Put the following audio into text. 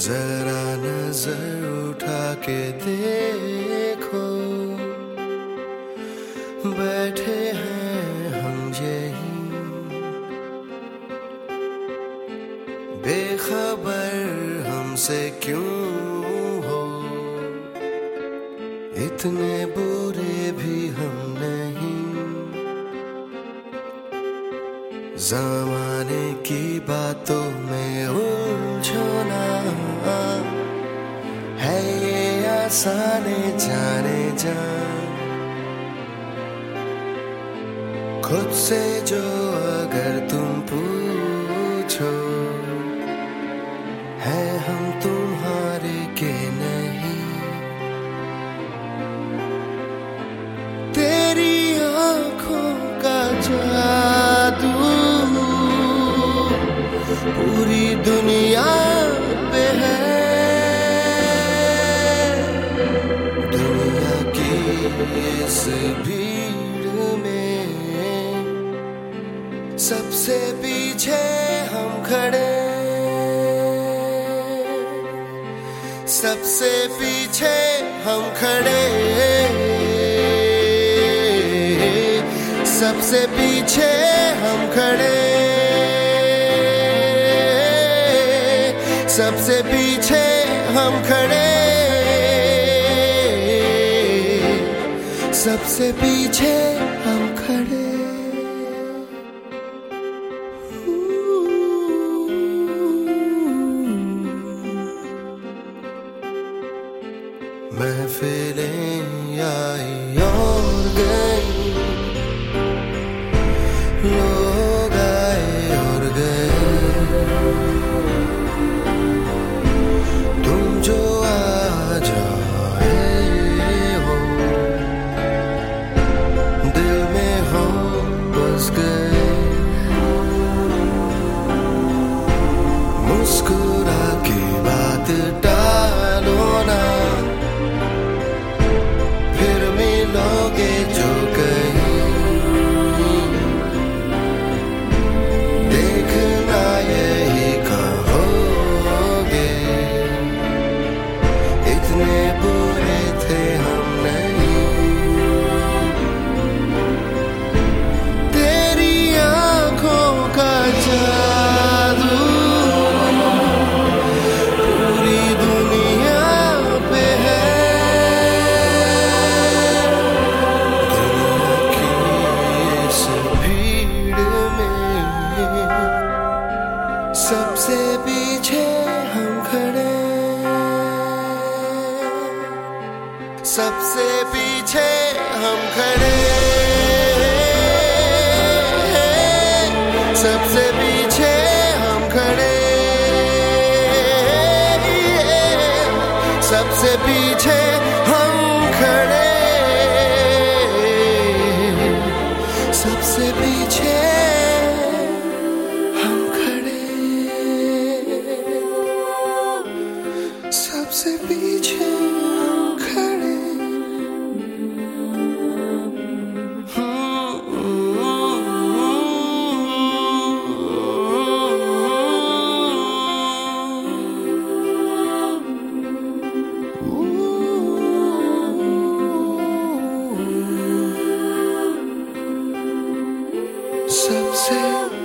जरा नजर उठा के देखो, बैठे हैं हम यहीं बेखबर हमसे क्यों हो, इतने बुरे भी हम नहीं। ज़माने की बातों में उलझना है ये आसान जाने जा, खुद से जो अगर तुम पूछो है हम तुम्हारे के नहीं। तेरी आंखों का जादू पूरी दुनिया पे है, दुनिया की इस भीड़ में सबसे पीछे हम खड़े, सबसे पीछे हम खड़े, सबसे पीछे हम खड़े, सबसे पीछे हम खड़े, सबसे पीछे हम खड़े। महफिलें आई और गई, लोग आए और गए, तुम जो आ जाए हो दिल में हो बस गए, मुस्कुरा के बात टालो ना, फिर मिलोगे जो कहीं, देखना यही कहोगे, इतने बुरे थे हम नहीं। तेरी आंखों का जादू पूरी दुनिया पे है, सबसे पीछे हम खड़े, सबसे पीछे हम खड़े, सबसे पीछे हम खड़े, सबसे पीछे हम खड़े, सबसे पीछे सबसे पीछे हम खड़े। सबसे